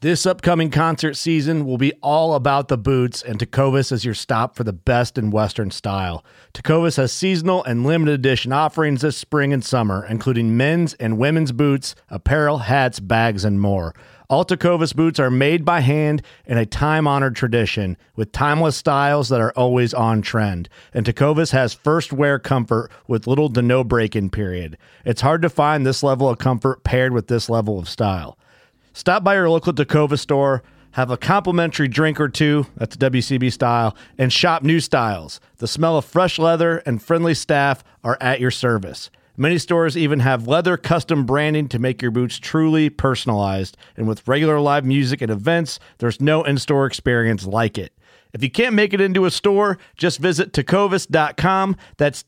This upcoming concert season will be all about the boots, and Tecovas is your stop for the best in Western style. Tecovas has seasonal and limited edition offerings this spring and summer, including men's and women's boots, apparel, hats, bags, and more. All Tecovas boots are made by hand in a time-honored tradition with timeless styles that are always on trend. And Tecovas has first wear comfort with little to no break-in period. It's hard to find this level of comfort paired with this level of style. Stop by your local Tecovas store, have a complimentary drink or two, that's WCB style, and shop new styles. The smell of fresh leather and friendly staff are at your service. Many stores even have leather custom branding to make your boots truly personalized. And with regular live music and events, there's no in-store experience like it. If you can't make it into a store, just visit tecovas.com. That's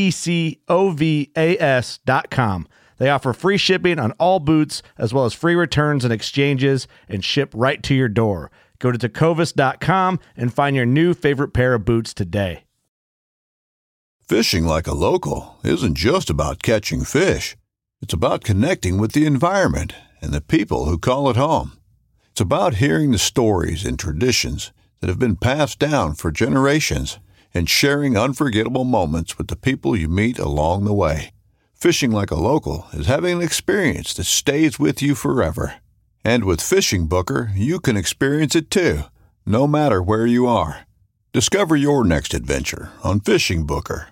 TECOVAS.com. They offer free shipping on all boots, as well as free returns and exchanges, and ship right to your door. Go to tecovas.com and find your new favorite pair of boots today. Fishing like a local isn't just about catching fish. It's about connecting with the environment and the people who call it home. It's about hearing the stories and traditions that have been passed down for generations and sharing unforgettable moments with the people you meet along the way. Fishing like a local is having an experience that stays with you forever. And with Fishing Booker, you can experience it too, no matter where you are. Discover your next adventure on Fishing Booker.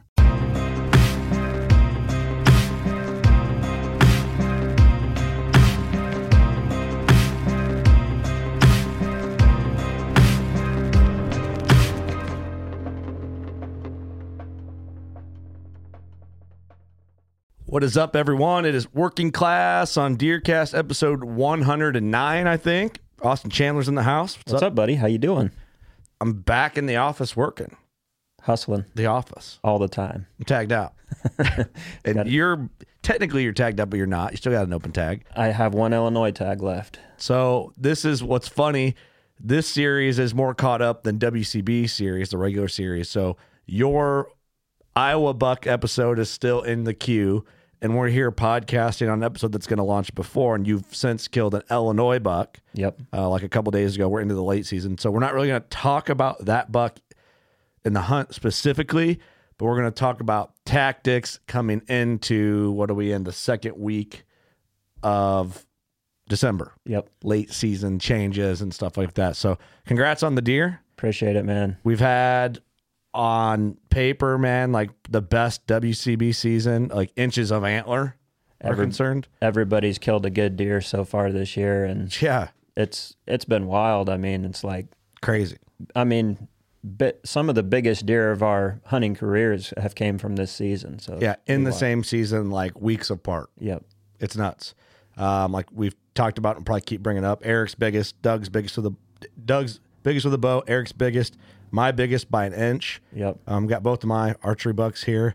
What is up, everyone? It is Working Class on Deercast episode 109, I think. Austin Chandler's in the house. What's up, buddy? How you doing? I'm back in the office working. Hustling. The office. All the time. I'm tagged out. And you're tagged out, but you're not. You still got an open tag. I have one Illinois tag left. So this is what's funny. This series is more caught up than WCB series, the regular series. So your Iowa buck episode is still in the queue. And we're here podcasting on an episode that's going to launch before, and you've since killed an Illinois buck. Yep. Like a couple days ago. We're into the late season. So we're not really going to talk about that buck in the hunt specifically, but we're going to talk about tactics coming into, the second week of December. Yep. Late season changes and stuff like that. So congrats on the deer. Appreciate it, man. We've had on paper, man, like the best WCB season, like inches of antler are concerned. Everybody's killed a good deer so far this year, and yeah, it's been wild. I mean, it's like crazy. I mean, some of the biggest deer of our hunting careers have came from this season. So yeah, in the same season, like weeks apart. Yep, it's nuts. Like we've talked about and probably keep bringing up. Eric's biggest, Doug's biggest with a bow. Eric's biggest. My biggest by an inch. Yep. Got both of my archery bucks here.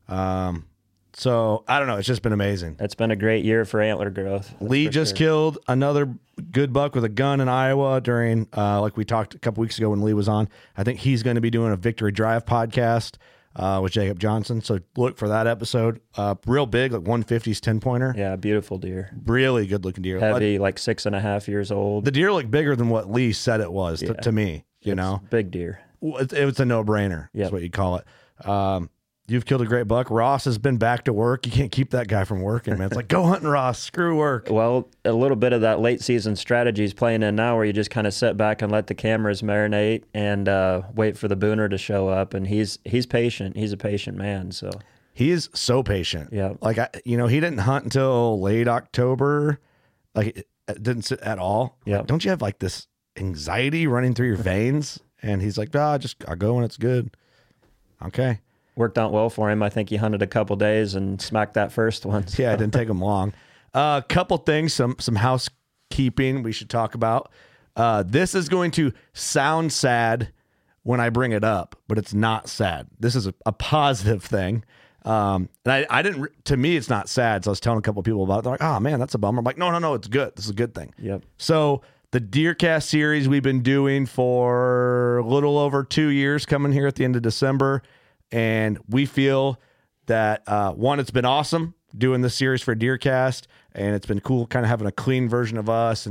So I don't know. It's just been amazing. It's been a great year for antler growth. Lee just killed another good buck with a gun in Iowa during, like we talked a couple weeks ago when Lee was on. I think he's going to be doing a Victory Drive podcast with Jacob Johnson. So look for that episode. Real big, like 150s 10-pointer. Yeah, beautiful deer. Really good looking deer. Heavy, like 6.5 years old. The deer looked bigger than what Lee said it was to me. You know, big deer. It was a no-brainer. Yep. That's what you call it. You've killed a great buck. Ross has been back to work. You can't keep that guy from working, man. It's like, go hunting, Ross. Screw work. Well, a little bit of that late season strategy is playing in now, where you just kind of sit back and let the cameras marinate and wait for the booner to show up. And he's patient. He's a patient man. So he is so patient. Yeah. Like he didn't hunt until late October. Like it didn't sit at all. Yeah. Like, don't you have like this anxiety running through your veins? And he's like, I'll go when it's good. Okay. Worked out well for him. I think he hunted a couple days and smacked that first one. So. Yeah, it didn't take him long. A couple things, some housekeeping we should talk about. This is going to sound sad when I bring it up, but it's not sad. This is a positive thing. And I didn't, to me, it's not sad. So I was telling a couple of people about it. They're like, oh man, that's a bummer. I'm like, no, it's good. This is a good thing. Yep. So the Deercast series we've been doing for a little over 2 years, coming here at the end of December. And we feel that, one, it's been awesome doing this series for Deercast, and it's been cool kind of having a clean version of us and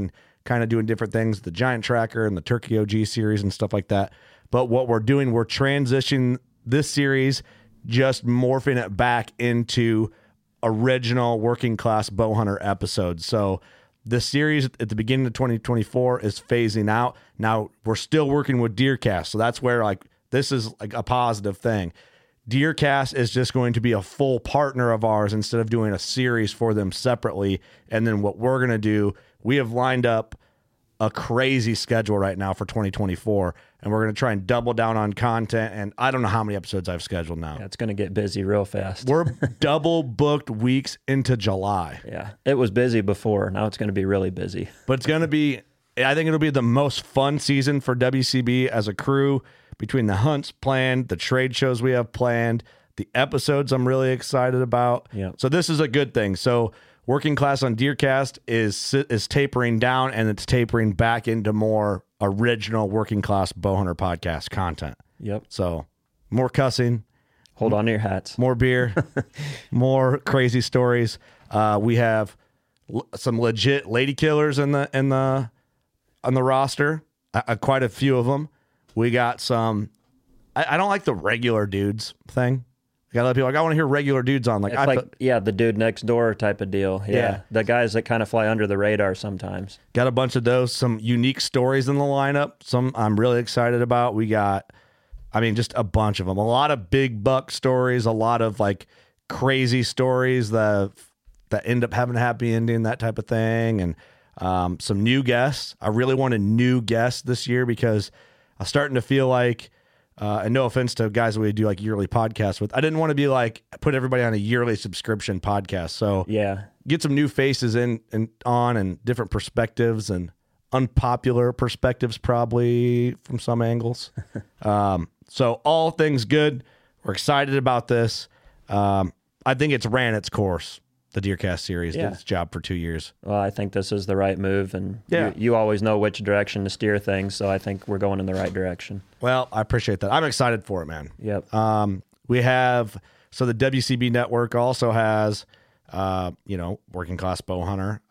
kind of doing different things, the Giant Tracker and the Turkey OG series and stuff like that. But what we're doing, we're transitioning this series, just morphing it back into original working class bow hunter episodes. So the series at the beginning of 2024 is phasing out. Now we're still working with DeerCast. So that's where like this is like a positive thing. DeerCast is just going to be a full partner of ours instead of doing a series for them separately. And then what we're going to do, we have lined up a crazy schedule right now for 2024, and we're going to try and double down on content. And I don't know how many episodes I've scheduled now. Yeah, it's going to get busy real fast. We're double booked weeks into July. Yeah, it was busy before. Now it's going to be really busy. But it's going to be, I think it'll be the most fun season for WCB as a crew, between the hunts planned, the trade shows we have planned, the episodes I'm really excited about. Yeah. So this is a good thing. So Working Class on DeerCast is tapering down, and it's tapering back into more original Working Class Bowhunter podcast content. Yep. So more cussing. Hold on to your hats. More beer. More crazy stories. We have some legit lady killers on the roster. Quite a few of them. We got some. I don't like the regular dudes thing. I got a lot of people like, I want to hear regular dudes on. Like, It's the dude next door type of deal. Yeah. The guys that kind of fly under the radar sometimes. Got a bunch of those, some unique stories in the lineup. Some I'm really excited about. We got, just a bunch of them. A lot of big buck stories, a lot of like crazy stories that end up having a happy ending, that type of thing. And some new guests. I really wanted new guests this year because I'm starting to feel like, and no offense to guys that we do like yearly podcasts with, I didn't want to be like, put everybody on a yearly subscription podcast. So yeah, get some new faces in and different perspectives and unpopular perspectives, probably from some angles. So all things good. We're excited about this. I think it's ran its course. The DeerCast series did its job for 2 years. Well, I think this is the right move, and you always know which direction to steer things, so I think we're going in the right direction. Well, I appreciate that. I'm excited for it, man. Yep. We have, so the WCB network also has, Working Class Bowhunter,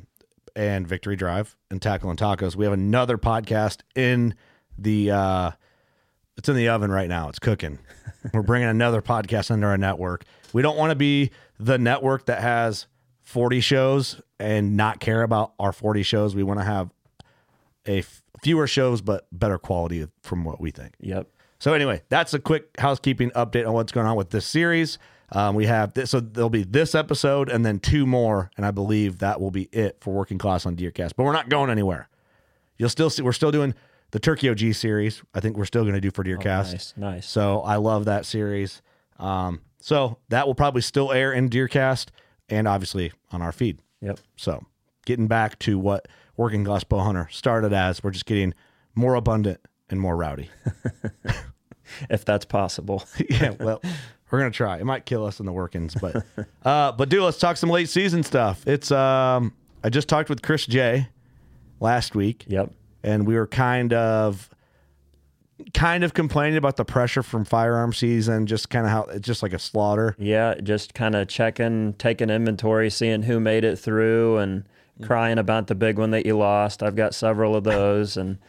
and Victory Drive and Tackle and Tacos. We have another podcast in the, it's in the oven right now. It's cooking. We're bringing another podcast under our network. We don't want to be the network that has 40 shows and not care about our 40 shows. We want to have fewer shows, but better quality from what we think. Yep. So anyway, that's a quick housekeeping update on what's going on with this series. We have this, so there'll be this episode and then 2 more, and I believe that will be it for Working Class on DeerCast. But we're not going anywhere. You'll still see, we're still doing the Turkey OG series. I think we're still going to do for DeerCast. Oh, nice. So I love that series. So that will probably still air in DeerCast and obviously on our feed. Yep. So getting back to what Working Class Bowhunter started as, we're just getting more abundant and more rowdy. If that's possible. Yeah, well, we're going to try. It might kill us in the workings, but dude, let's talk some late season stuff. It's, I just talked with Chris J last week. Yep. And we were kind of complaining about the pressure from firearm season, just kind of how it's just like a slaughter. Yeah, just kind of taking inventory, seeing who made it through, and crying about the big one that you lost. I've got several of those, and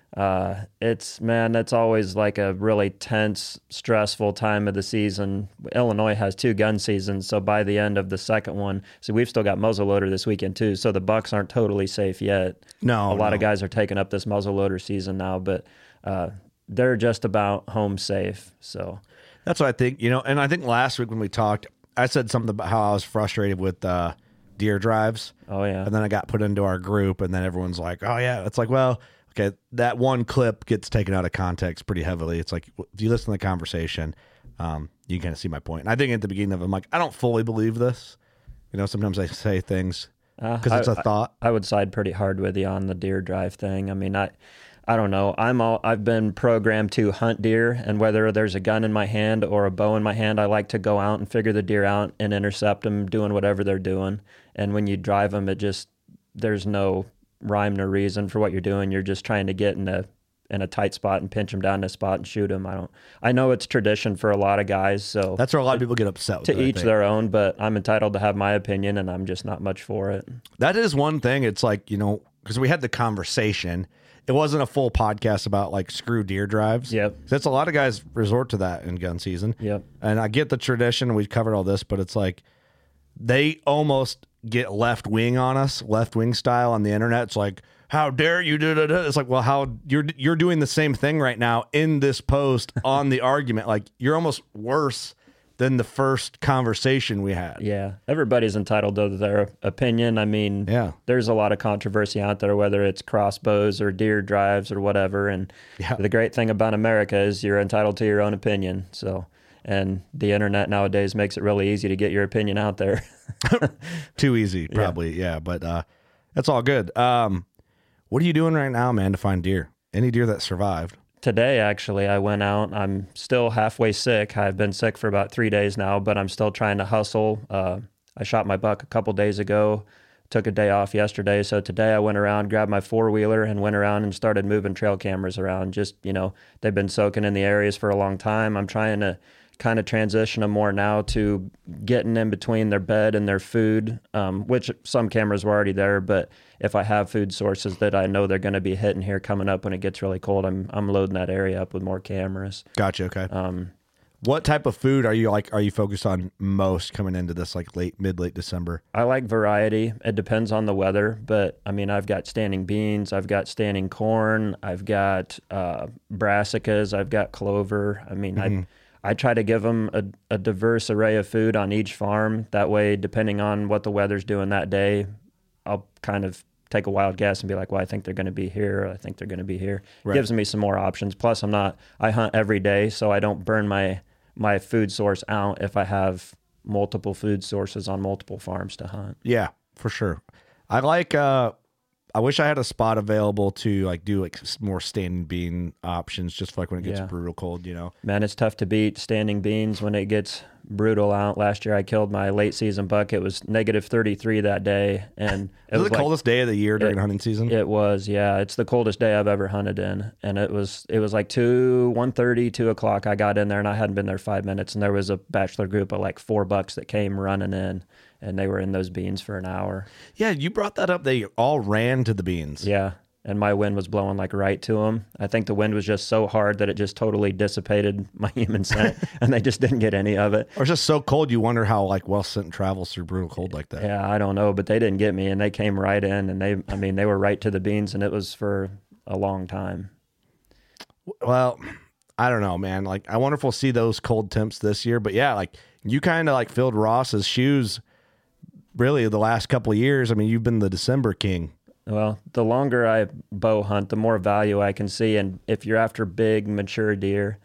it's always like a really tense, stressful time of the season. Illinois has 2 gun seasons, so by the end of the second one, so we've still got muzzleloader this weekend too, so the bucks aren't totally safe yet. No, a lot of guys are taking up this muzzleloader season now, but they're just about home safe. So that's what I think, and I think last week when we talked, I said something about how I was frustrated with deer drives. Oh yeah. And then I got put into our group, and then everyone's like, oh yeah. It's like, well, okay, that one clip gets taken out of context pretty heavily. It's like, if you listen to the conversation, you kind of see my point. And I think at the beginning of it, I'm like, I don't fully believe this. Sometimes I say things because it's a thought. I would side pretty hard with you on the deer drive thing. I mean, I don't know. I've been programmed to hunt deer, and whether there's a gun in my hand or a bow in my hand, I like to go out and figure the deer out and intercept them doing whatever they're doing. And when you drive them, there's no rhyme nor reason for what you're doing. You're just trying to get in a tight spot and pinch them down in a spot and shoot them. I know it's tradition for a lot of guys, so that's where a lot of people get upset with to each their own, but I'm entitled to have my opinion, and I'm just not much for it. That is one thing. It's like, because we had the conversation. It wasn't a full podcast about like screw deer drives. Yep. That's a lot of guys resort to that in gun season. Yep. And I get the tradition. We covered all this, but it's like they almost get left wing on us, left wing style on the internet. It's like, how dare you do that? It's like, well, how you're doing the same thing right now in this post on the argument. Like you're almost worse than the first conversation we had. Yeah. Everybody's entitled to their opinion. I mean, Yeah. there's a lot of controversy out there, whether it's crossbows or deer drives or whatever. And Yeah. the great thing about America is you're entitled to your own opinion. So, and the internet nowadays makes it really easy to get your opinion out there. Too easy, probably. Yeah. But that's all good. What are you doing right now, man, to find deer? Any deer that survived? Today, actually, I went out. I'm still halfway sick. I've been sick for about 3 days now, but I'm still trying to hustle. I shot my buck a couple days ago, took a day off yesterday. So today I went around, grabbed my four-wheeler and went around and started moving trail cameras around. Just, they've been soaking in the areas for a long time. I'm trying to kind of transition them more now to getting in between their bed and their food, which some cameras were already there. But if I have food sources that I know they're going to be hitting here coming up when it gets really cold, I'm loading that area up with more cameras. Gotcha. Okay. What type of food are you focused on most coming into this like mid-late December? I like variety. It depends on the weather, but I mean, I've got standing beans, I've got standing corn, I've got brassicas, I've got clover. I mean, I try to give them a diverse array of food on each farm. That way, depending on what the weather's doing that day, I'll kind of take a wild guess and be like, well, I think they're going to be here. I think they're going to be here. Right. Gives me some more options. Plus, I hunt every day, so I don't burn my food source out if I have multiple food sources on multiple farms to hunt. Yeah, for sure. I like, I wish I had a spot available to like do like more standing bean options just for like when it gets brutal cold, Man, it's tough to beat standing beans when it gets brutal out. Last year I killed my late season buck. It was -33 that day. And it was the coldest day of the year during hunting season? It was, yeah. It's the coldest day I've ever hunted in. And it was like 1:30, 2 o'clock. I got in there and I hadn't been there 5 minutes. And there was a bachelor group of like 4 bucks that came running in. And they were in those beans for an hour. Yeah, you brought that up. They all ran to the beans. Yeah, and my wind was blowing like right to them. I think the wind was just so hard that it just totally dissipated my human scent, and they just didn't get any of it. Or it's just so cold, you wonder how like well scent travels through brutal cold like that. Yeah, I don't know, but they didn't get me, and they came right in, and they were right to the beans, and it was for a long time. Well, I don't know, man. Like, I wonder if we'll see those cold temps this year. But yeah, like you kind of like filled Ross's shoes. Really, the last couple of years, I mean, you've been the December king. Well, the longer I bow hunt, the more value I can see. And if you're after big, mature deer,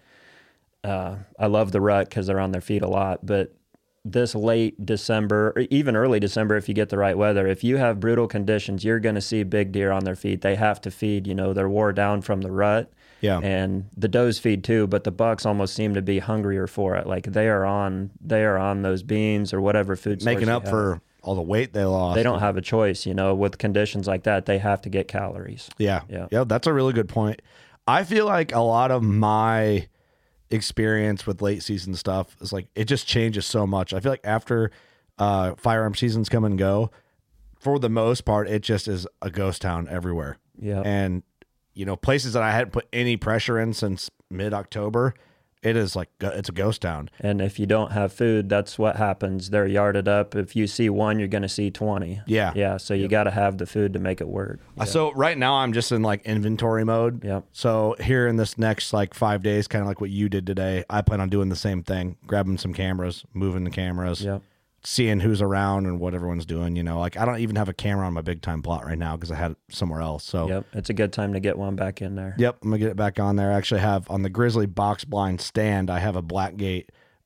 I love the rut because they're on their feet a lot. But this late December, or even early December, if you get the right weather, if you have brutal conditions, you're going to see big deer on their feet. They have to feed, they're wore down from the rut. Yeah. And the does feed too, but the bucks almost seem to be hungrier for it. Like they are on those beans or whatever food source making up for all the weight they lost. They don't have a choice, with conditions like that. They have to get calories. Yeah. That's a really good point. I feel like a lot of my experience with late season stuff is like it just changes so much. I feel like after firearm seasons come and go, for the most part, it just is a ghost town everywhere. Yeah. And places that I hadn't put any pressure in since mid-October, it is like it's a ghost town. And if you don't have food, that's what happens. They're yarded up. If you see one, you're going to see 20. Yeah. Yeah. So you got to have the food to make it work. Yeah. So right now I'm just in like inventory mode. Yep. So here in this next like 5 days, kind of like what you did today, I plan on doing the same thing, grabbing some cameras, moving the cameras. Yep. Seeing who's around and what everyone's doing, like I don't even have a camera on my big time plot right now because I had it somewhere else. So yep, it's a good time to get one back in there. Yep, I'm gonna get it back on there. I actually have on the Grizzly box blind stand, I have a Blackgate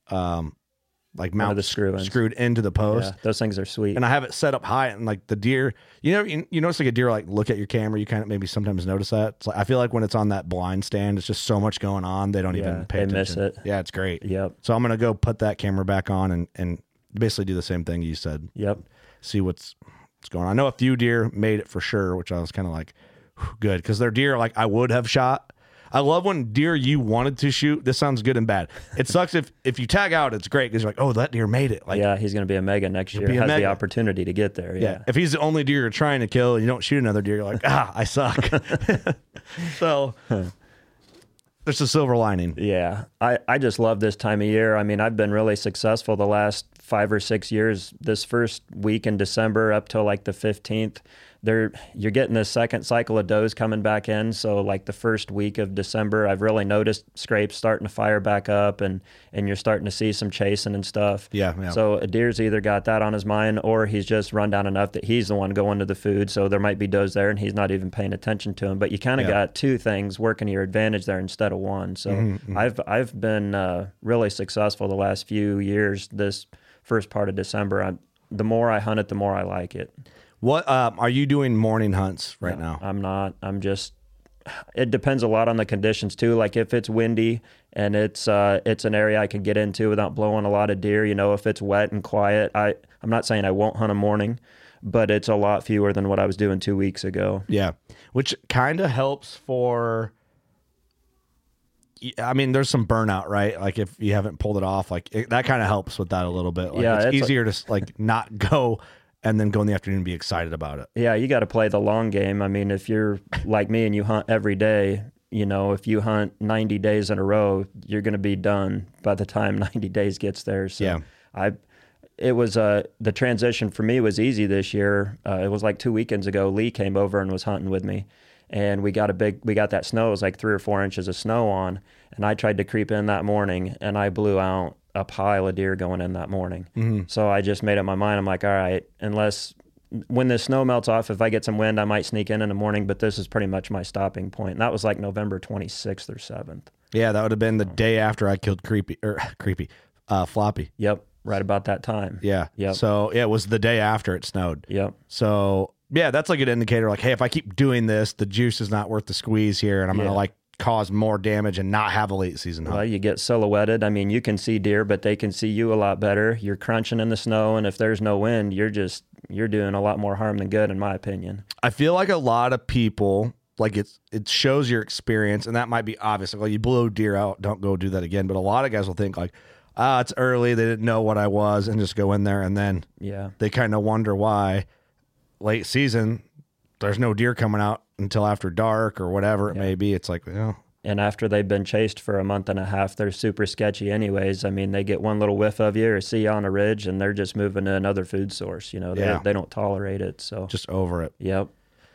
like mount screwed into the post. Yeah, those things are sweet. And I have it set up high, and like the deer, you notice like a deer like look at your camera, you kind of maybe sometimes notice that. It's like, I feel like when it's on that blind stand, it's just so much going on, they don't even pay attention. Miss it. Yeah, it's great. Yep. So I'm gonna go put that camera back on and basically do the same thing you said. Yep. See what's going on. I know a few deer made it for sure, which I was kind of like, good, because they're deer like I would have shot. I love when deer you wanted to shoot. This sounds good and bad. It sucks if you tag out, it's great because you're like, oh, that deer made it. Like, yeah, he's going to be a mega next year. Has the opportunity to get there. Yeah. If he's the only deer you're trying to kill and you don't shoot another deer, you're like, I suck. So there's a silver lining. Yeah. I just love this time of year. I mean, I've been really successful the last 5 or 6 years. This first week in December up till like the 15th, you're getting the second cycle of does coming back in. So like the first week of December, I've really noticed scrapes starting to fire back up, and you're starting to see some chasing and stuff. Yeah. So a deer's either got that on his mind, or he's just run down enough that he's the one going to the food. So there might be does there and he's not even paying attention to him. But you kind of got two things working to your advantage there instead of one. So I've been really successful the last few years. This first part of December, the more I hunt it, the more I like it. What are you doing morning hunts right now? I'm not. It depends a lot on the conditions too. Like if it's windy and it's an area I can get into without blowing a lot of deer, if it's wet and quiet, I'm not saying I won't hunt a morning, but it's a lot fewer than what I was doing 2 weeks ago. Yeah. Which kind of helps for, I mean, there's some burnout, right? Like if you haven't pulled it off, that kind of helps with that a little bit. Like it's easier to not go and then go in the afternoon and be excited about it. Yeah, you got to play the long game. I mean, if you're like me and you hunt every day, if you hunt 90 days in a row, you're going to be done by the time 90 days gets there. So yeah. The transition for me was easy this year. It was like 2 weekends ago, Lee came over and was hunting with me. And we got that snow. It was like 3 or 4 inches of snow on. And I tried to creep in that morning, and I blew out a pile of deer going in that morning. So I just made up my mind. I'm like, all right, when the snow melts off, if I get some wind, I might sneak in the morning, but this is pretty much my stopping point. And that was like November 26th or 7th. Yeah, that would have been the day after I killed Floppy. Yep, right about that time. Yeah. Yep. So it was the day after it snowed. Yep. So yeah, that's like an indicator like, hey, if I keep doing this, the juice is not worth the squeeze here, and I'm going to cause more damage and not have a late season hunt. Well, you get silhouetted. I mean, you can see deer, but they can see you a lot better. You're crunching in the snow, and if there's no wind, you're doing a lot more harm than good, in my opinion. I feel like a lot of people, like it shows your experience, and that might be obvious. Like, you blow deer out, don't go do that again. But a lot of guys will think like, it's early, they didn't know what I was, and just go in there, and then they kind of wonder why late season there's no deer coming out until after dark or whatever it may be. It's like, and after they've been chased for a month and a half, they're super sketchy anyways. I mean, they get one little whiff of you or see you on a ridge, and they're just moving to another food source. They don't tolerate it. So just over it. Yep.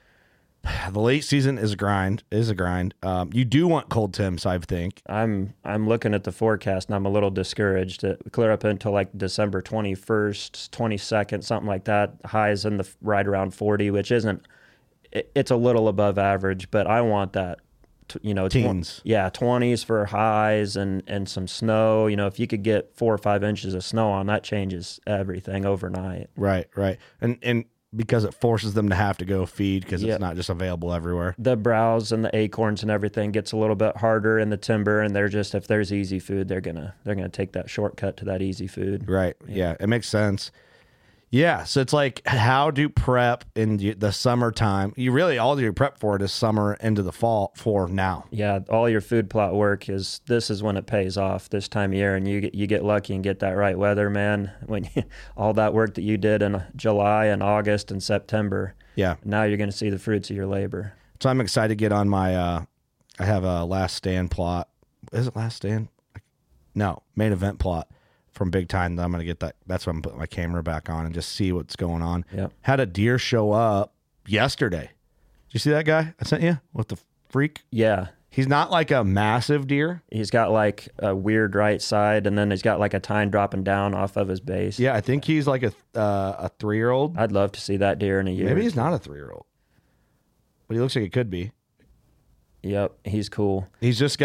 The late season is a grind. You do want cold temps, I think. I'm looking at the forecast, and I'm a little discouraged. It clear up until like December 21st, 22nd, something like that. Highs in right around 40, which isn't. It's a little above average, but I want that. Teens. 20s for highs and some snow. If you could get 4 or 5 inches of snow on, that changes everything overnight. Right. And because it forces them to have to go feed because it's not just available everywhere. The browse and the acorns and everything gets a little bit harder in the timber, and if there's easy food, they're gonna take that shortcut to that easy food. Right. Yeah, it makes sense. Yeah, so it's like, how do prep in the summertime? You really, all your prep for it is summer into the fall for now. Yeah, all your food plot work this is when it pays off this time of year, and you get lucky and get that right weather, man. When all that work that you did in July and August and September, now you're going to see the fruits of your labor. So I'm excited to get on my, I have a Last Stand plot. Is it Last Stand? No, Main Event plot. From Big Time, I'm going to get that. That's when I'm putting my camera back on and just see what's going on. Yep. Had a deer show up yesterday. Did you see that guy I sent you with the freak? Yeah. He's not like a massive deer. He's got like a weird right side, and then he's got like a tine dropping down off of his base. Yeah, I think he's like a 3-year-old. I'd love to see that deer in a year. Maybe he's not a 3-year-old, but he looks like he could be. Yep, he's cool. He's just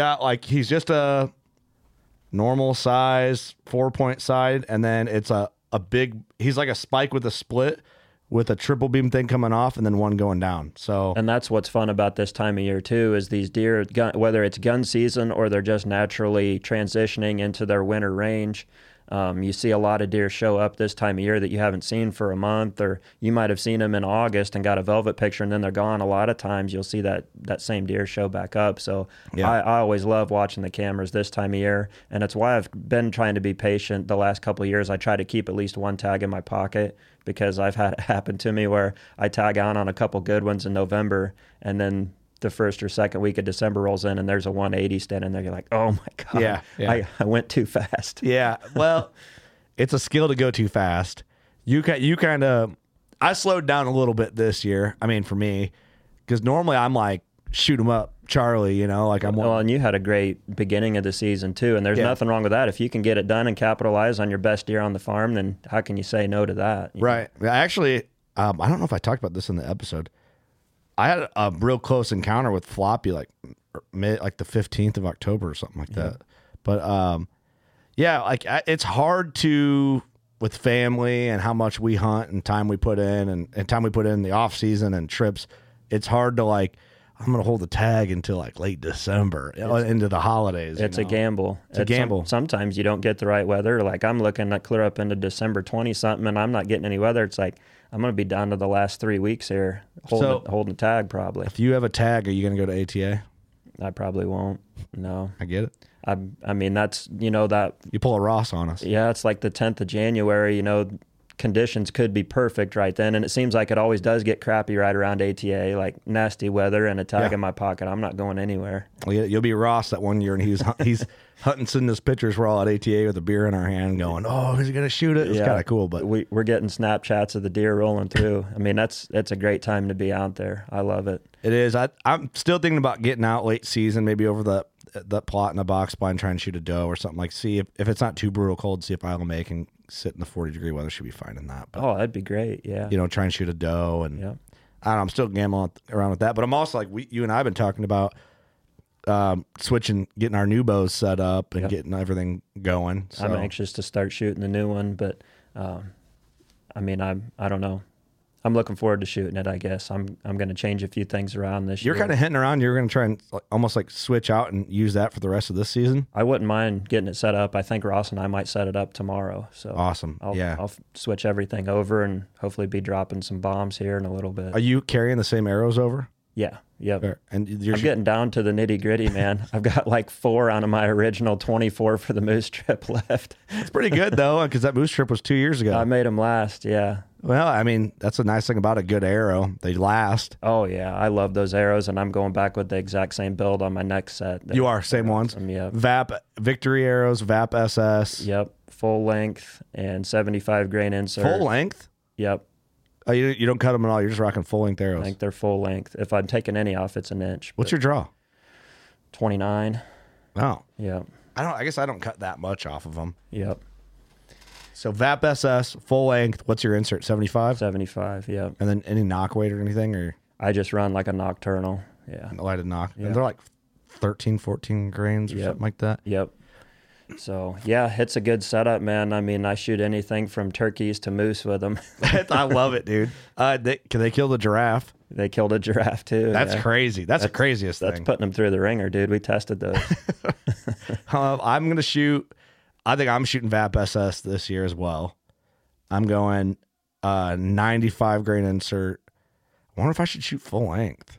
a normal size 4-point side, and then it's a big, he's like a spike with a split with a triple beam thing coming off and then one going down. So, and that's what's fun about this time of year too, is these deer, whether it's gun season or they're just naturally transitioning into their winter range, You see a lot of deer show up this time of year that you haven't seen for a month, or you might have seen them in August and got a velvet picture and then they're gone. A lot of times you'll see that same deer show back up. So I always love watching the cameras this time of year, and it's why I've been trying to be patient the last couple of years. I try to keep at least one tag in my pocket, because I've had it happen to me where I tag on a couple good ones in November, and then the first or second week of December rolls in and there's a 180 standing there. You're like, oh my God, I went too fast. Yeah. Well, it's a skill to go too fast. You kind of, I slowed down a little bit this year. I mean, for me, because normally I'm like, shoot 'em up, Charlie, you know, like I'm. Well, and you had a great beginning of the season too, and there's nothing wrong with that. If you can get it done and capitalize on your best deer on the farm, then how can you say no to that? Right. Actually, I don't know if I talked about this in the episode. I had a real close encounter with Floppy, like the 15th of October or something like that. But like it's hard to, with family and how much we hunt and time we put in and time we put in the off season and trips. It's hard to like, I'm going to hold the tag until like late December into the holidays. It's a gamble. It's a gamble. Sometimes you don't get the right weather. Like I'm looking at clear up into December 20 something and I'm not getting any weather. It's like, I'm going to be down to the last 3 weeks here holding the tag probably. If you have a tag, are you going to go to ATA? I probably won't. No. I get it. I mean, that's, that. You pull a Ross on us. Yeah, it's like the 10th of January, conditions could be perfect right then, and it seems like it always does get crappy right around ATA, like nasty weather and a tag in my pocket. I'm not going anywhere. Well, you'll be Ross that one year, and he's hunting, sending us pictures. We're all at ATA with a beer in our hand, going, "Oh, is he gonna shoot it?" It's kind of cool, but we're getting Snapchats of the deer rolling through. I mean, it's a great time to be out there. I love it. It is. I'm still thinking about getting out late season, maybe over the plot in a box blind, trying to shoot a doe or something. Like, see if it's not too brutal cold, see if Isle of May can sit in the 40-degree weather. Should be fine in that. But, that'd be great. Yeah. Try and shoot a doe, and I don't know. I'm still gambling around with that, but I'm also like you and I have been talking about switching, getting our new bows set up and getting everything going. So. I'm anxious to start shooting the new one, but I mean, I don't know. I'm looking forward to shooting it, I guess. I'm going to change a few things around this year. You're kind of hinting around. You're going to try and almost like switch out and use that for the rest of this season? I wouldn't mind getting it set up. I think Ross and I might set it up tomorrow. So awesome. I'll switch everything over and hopefully be dropping some bombs here in a little bit. Are you carrying the same arrows over? Yeah. Yep. And I'm getting down to the nitty gritty, man. I've got like 4 out of my original 24 for the moose trip left. It's pretty good though, because that moose trip was 2 years ago. I made them last. Yeah. Well, I mean, that's a nice thing about a good arrow. They last. Oh, yeah. I love those arrows, and I'm going back with the exact same build on my next set. You are? Same ones? Yeah. VAP Victory arrows, VAP SS. Yep. Full length and 75 grain insert. Full length? Yep. Oh, you don't cut them at all. You're just rocking full length arrows. I think they're full length. If I'm taking any off, it's an inch. What's your draw? 29. Oh. Yep. I guess I don't cut that much off of them. Yep. So VAP SS, full length. What's your insert? 75? 75, yep. And then any knock weight or anything? Or I just run like a nocturnal. Yeah. Lighted knock. Yep. And they're like 13, 14 grains or something like that. Yep. So, yeah, it's a good setup, man. I mean, I shoot anything from turkeys to moose with them. I love it, dude. Can they kill the giraffe? They killed a giraffe, too. That's crazy. That's the craziest thing. That's putting them through the ringer, dude. We tested those. I'm going to shoot. I think I'm shooting VAP SS this year as well. I'm going 95 grain insert. I wonder if I should shoot full length.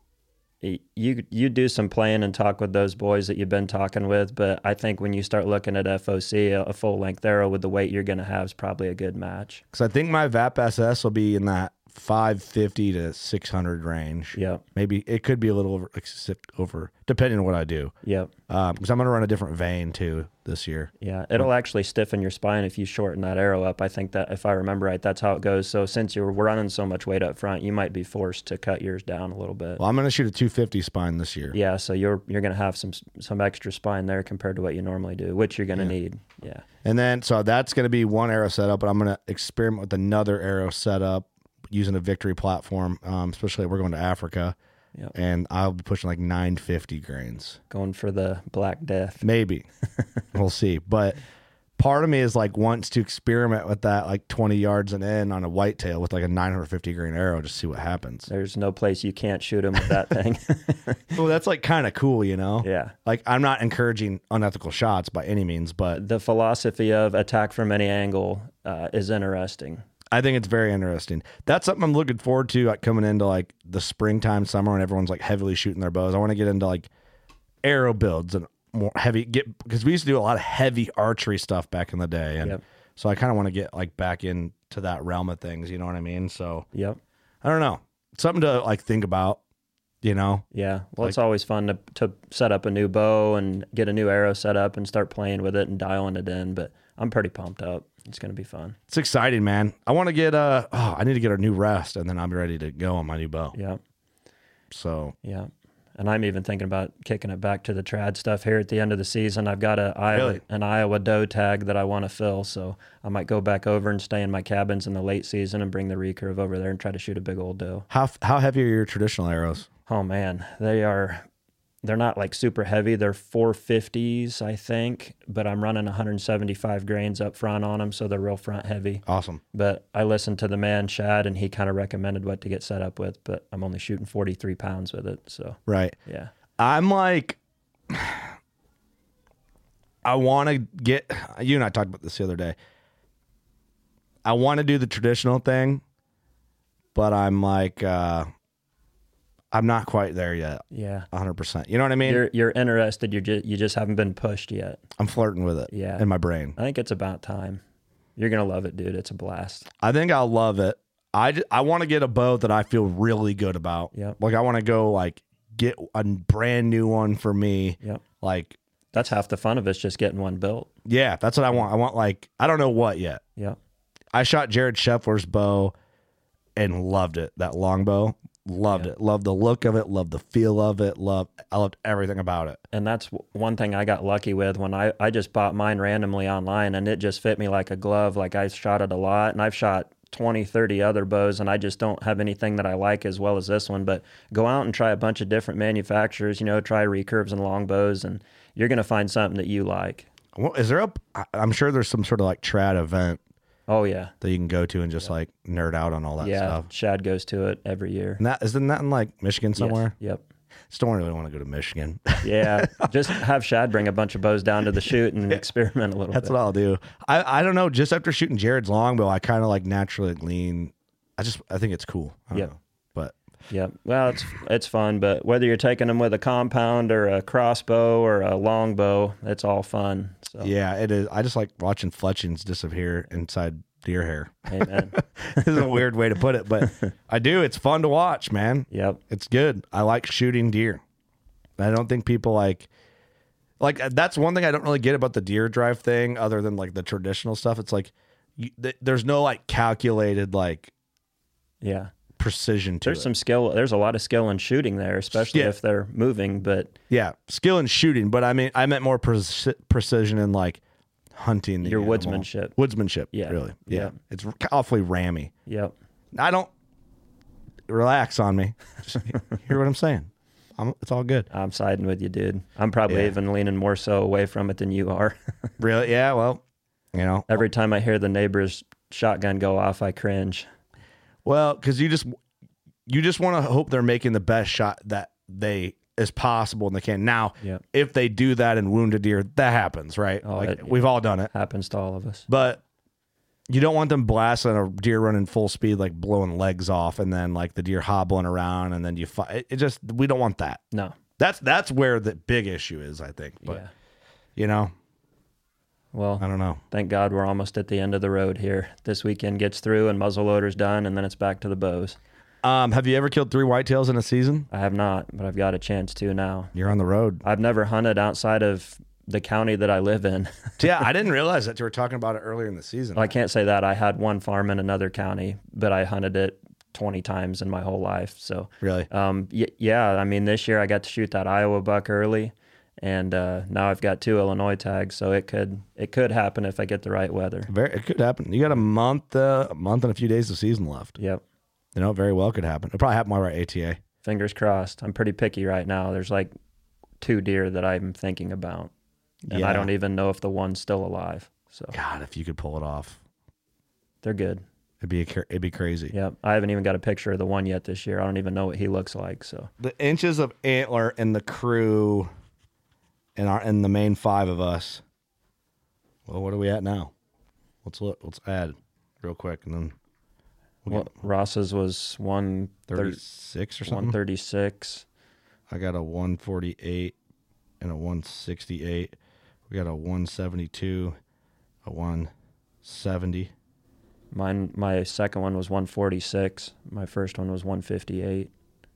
You do some playing and talk with those boys that you've been talking with, but I think when you start looking at FOC, a full length arrow with the weight you're going to have is probably a good match. Because I think my VAP SS will be in that 550 to 600 range. Yep. Maybe it could be a little over depending on what I do. Yep. Because I'm going to run a different vein too this year. Yeah, it'll actually stiffen your spine if you shorten that arrow up. I think that if I remember right, that's how it goes. So since you're running so much weight up front, you might be forced to cut yours down a little bit. Well, I'm going to shoot a 250 spine this year. Yeah, so you're going to have some extra spine there compared to what you normally do, which you're going to need. Yeah. And then so that's going to be one arrow setup, but I'm going to experiment with another arrow setup using a Victory platform, especially we're going to Africa. Yep. And I'll be pushing like 950 grains. Going for the Black Death. Maybe. We'll see. But part of me is like wants to experiment with that like 20 yards and in on a whitetail with like a 950 grain arrow, just see what happens. There's no place you can't shoot him with that thing. Well, that's like kind of cool, you know? Yeah. Like I'm not encouraging unethical shots by any means, but The philosophy of attack from any angle is interesting. I think it's very interesting. That's something I'm looking forward to, like coming into like the springtime, summer, when everyone's like heavily shooting their bows. I want to get into like arrow builds and more heavy because we used to do a lot of heavy archery stuff back in the day, and so I kind of want to get like back into that realm of things. You know what I mean? So Yep. I don't know, something to like think about. You know? Yeah. Well, it's always fun to set up a new bow and get a new arrow set up and start playing with it and dialing it in. But I'm pretty pumped up. It's going to be fun. It's exciting, man. I want to get I need to get a new rest, and then I'm ready to go on my new bow. Yeah. So Yeah. And I'm even thinking about kicking it back to the trad stuff here at the end of the season. I've got an Iowa doe tag that I want to fill, so I might go back over and stay in my cabins in the late season and bring the recurve over there and try to shoot a big old doe. how heavy are your traditional arrows? Oh man, they're not like super heavy. They're 450s, I think, but I'm running 175 grains up front on them, so they're real front heavy. Awesome. But I listened to the man Shad, and he kind of recommended what to get set up with, but I'm only shooting 43 pounds with it, so Right. yeah. I'm like, I want to get, you and I talked about this the other day. I want to do the traditional thing, but I'm like, I'm not quite there yet. Yeah. 100%. You know what I mean? You're interested. You just haven't been pushed yet. I'm flirting with it. Yeah. In my brain. I think it's about time. You're gonna love it, dude. It's a blast. I think I'll love it. I want to get a bow that I feel really good about. Yep. Like I want to go like get a brand new one for me. Yep. Like That's half the fun of it's just getting one built. yeah, that's what I want. I want like I don't know what yet. Yep. I shot Jared Scheffler's bow and loved it. That longbow. Loved it. Loved the look of it. Loved the feel of it. I loved everything about it. And that's one thing I got lucky with when I just bought mine randomly online, and it just fit me like a glove. Like I shot it a lot, and I've shot 20, 30 other bows, and I just don't have anything that I like as well as this one. But go out and try a bunch of different manufacturers, try recurves and longbows, and you're going to find something that you like. Well, is there I'm sure there's some sort of like trad event Oh, yeah. that you can go to and just like nerd out on all that stuff. Shad goes to it every year. And isn't that in like Michigan somewhere? Yes. Yep. Just don't really want to go to Michigan. Yeah. Just have Shad bring a bunch of bows down to the shoot and experiment a little That's bit. what I'll do. I don't know. Just after shooting Jared's longbow, I kind of like naturally lean. I think it's cool. I don't know. But yeah. Well, it's fun, but whether you're taking them with a compound or a crossbow or a longbow, it's all fun. So. yeah, it is. I just like watching fletchings disappear inside deer hair. Amen. This is a weird way to put it, but I do. It's fun to watch, man. Yep. It's good. I like shooting deer. I don't think people like that's one thing I don't really get about the deer drive thing other than like the traditional stuff. It's like there's no like calculated like Yeah. precision to There's it. some skill. There's a lot of skill in shooting there, especially if they're moving. But Yeah, skill in shooting, but I meant more precision in like hunting the your animal. woodsmanship. Woodsmanship, Yeah. really. Yeah. Yeah. It's awfully rammy. Yep. I don't relax on me. Just hear what I'm saying. It's all good. I'm siding with you, dude. I'm probably even leaning more so away from it than you are. Really? Yeah, well, Every time I hear the neighbor's shotgun go off, I cringe. Well, because you just want to hope they're making the best shot that they as possible and they can. Now, if they do that and wound a deer, that happens, right? Oh, we've all done it. Happens to all of us. But you don't want them blasting a deer running full speed, like blowing legs off, and then like the deer hobbling around, and then you fight. We don't want that. No. That's where the big issue is, I think. But Well, I don't know. Thank God we're almost at the end of the road here. This weekend gets through and muzzleloader's done, and then it's back to the bows. Have you ever killed 3 whitetails in a season? I have not, but I've got a chance to now. You're on the road. I've never hunted outside of the county that I live in. Yeah, I didn't realize that you were talking about it earlier in the season. Well, I can't say that. I had one farm in another county, but I hunted it 20 times in my whole life. So really, yeah. I mean, this year I got to shoot that Iowa buck early, and now I've got 2 Illinois tags. So it could happen if I get the right weather. It could happen. You got a month and a few days of season left. Yep. It very well could happen. It'll probably happen while we're at ATA. Fingers crossed. I'm pretty picky right now. There's like 2 deer that I'm thinking about, and I don't even know if the one's still alive. So God, if you could pull it off, they're good. it'd be crazy. Yep. I haven't even got a picture of the one yet this year. I don't even know what he looks like. So The inches of antler in the crew and the main 5 of us. Well, what are we at now? Let's look. Let's add real quick, and then Ross's was 136 or something. 136. I got a 148 and a 168. We got a 172, a 170. My second one was 146. My first one was 158.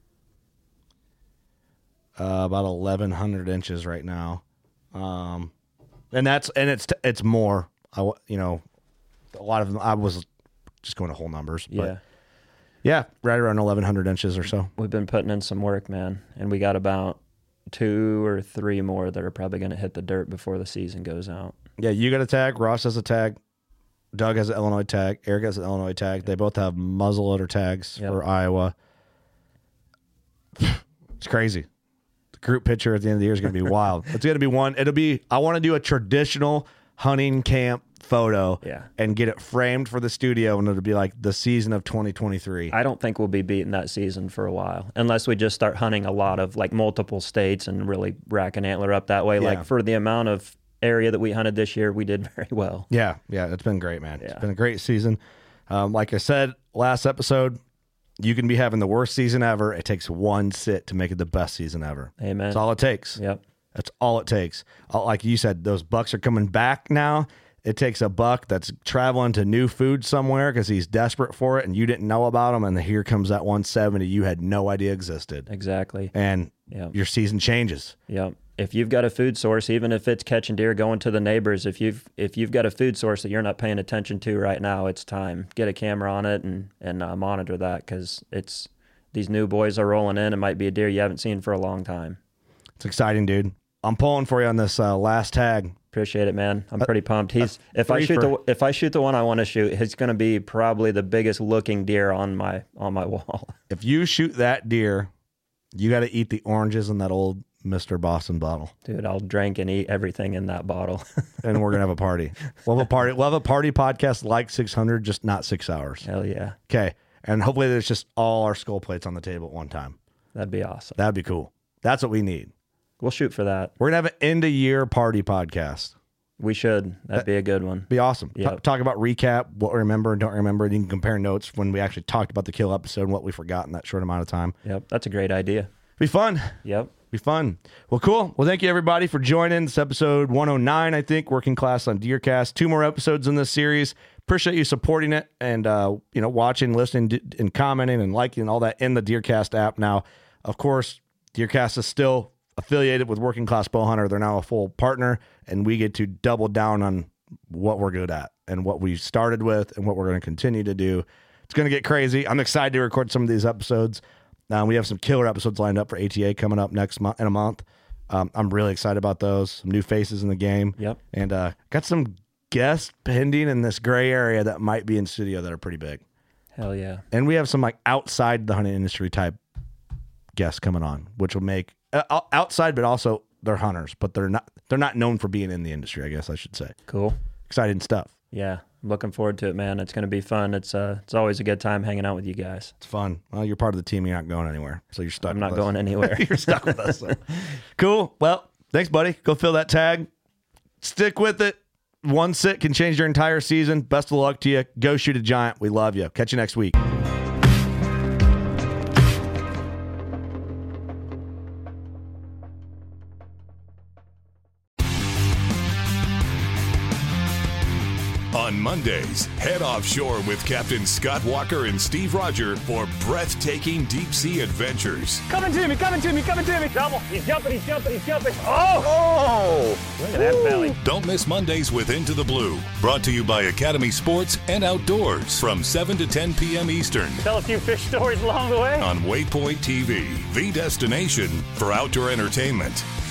About 1,100 inches right now, and it's more. A lot of them. I was just going to whole numbers, but yeah, right around 1,100 inches or so. We've been putting in some work, man, and we got about 2 or 3 more that are probably going to hit the dirt before the season goes out. Yeah, you got a tag. Ross has a tag. Doug has an Illinois tag. Eric has an Illinois tag. They both have muzzleloader tags for Iowa. It's crazy. The group picture at the end of the year is going to be wild. It's going to be one. I want to do a traditional hunting camp photo and get it framed for the studio, and it'll be like the season of 2023. I don't think we'll be beating that season for a while, unless we just start hunting a lot of like multiple states and really racking antler up that way. Yeah. Like for the amount of area that we hunted this year, we did very well. Yeah, it's been great, man. It's been a great season. Like I said last episode, you can be having the worst season ever. It takes one sit to make it the best season ever. Amen. That's all it takes. Yep. That's all it takes. Like you said, those bucks are coming back now. It takes a buck that's traveling to new food somewhere because he's desperate for it, and you didn't know about him, and here comes that 170 you had no idea existed. Exactly. And your season changes. Yep. If you've got a food source, even if it's catching deer, going to the neighbors, if you've got a food source that you're not paying attention to right now, it's time. Get a camera on it and monitor that, because these new boys are rolling in. It might be a deer you haven't seen for a long time. It's exciting, dude. I'm pulling for you on this last tag. Appreciate it, man. I'm pretty pumped. If I shoot the one I want to shoot, it's going to be probably the biggest looking deer on my wall. If you shoot that deer, you got to eat the oranges in that old Mr. Boston bottle. Dude, I'll drink and eat everything in that bottle. And we're going to have a party. We'll have a party. We'll have a party podcast like 600, just not 6 hours. Hell yeah. Okay. And hopefully there's just all our skull plates on the table at one time. That'd be awesome. That'd be cool. That's what we need. We'll shoot for that. We're going to have an end-of-year party podcast. We should. That'd be a good one. Be awesome. Yep. Talk about recap, what we remember and don't remember. You can compare notes when we actually talked about the kill episode and what we forgot in that short amount of time. Yep. That's a great idea. Be fun. Yep. Be fun. Well, cool. Well, thank you, everybody, for joining. This episode 109, I think, Working Class on DeerCast. 2 more episodes in this series. Appreciate you supporting it and, watching, listening, and commenting and liking all that in the DeerCast app. Now, of course, DeerCast is still affiliated with Working Class Bowhunter. They're now a full partner, and we get to double down on what we're good at and what we started with and what we're going to continue to do. It's going to get crazy. I'm excited to record some of these episodes. We have some killer episodes lined up for ATA coming up next month. In a month. I'm really excited about those. Some new faces in the game. Yep. And got some guests pending in this gray area that might be in studio that are pretty big. Hell yeah. And we have some like outside the hunting industry type guests coming on, which will make outside, but also they're hunters, but they're not known for being in the industry, I guess I should say. Cool. Exciting stuff. Yeah. I'm looking forward to it, man. It's going to be fun. It's always a good time hanging out with you guys. It's fun. Well, you're part of the team. You're not going anywhere. So you're stuck. I'm not going anywhere. You're stuck with us. So. Cool. Well, thanks, buddy. Go fill that tag. Stick with it. One sit can change your entire season. Best of luck to you. Go shoot a giant. We love you. Catch you next week. On Mondays, head offshore with Captain Scott Walker and Steve Roger for breathtaking deep-sea adventures. Coming to me. Double. He's jumping. Oh! Look at that belly. Don't miss Mondays with Into the Blue, brought to you by Academy Sports and Outdoors from 7 to 10 p.m. Eastern Tell a few fish stories along the way. on Waypoint TV, the destination for outdoor entertainment.